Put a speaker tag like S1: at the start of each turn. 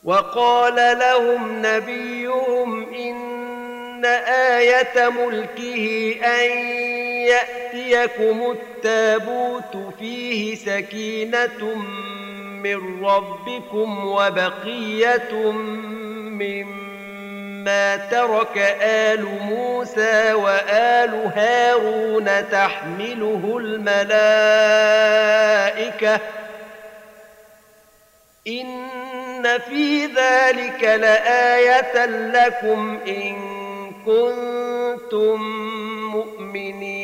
S1: وقال لهم نبيهم إن آية ملكه أن يأتيكم التابوت فيه سكينة من ربكم وبقية مما ترك آل موسى وآل هارون تحمله الملائكة إن في ذلك لآية لكم إن كنتم مؤمنين.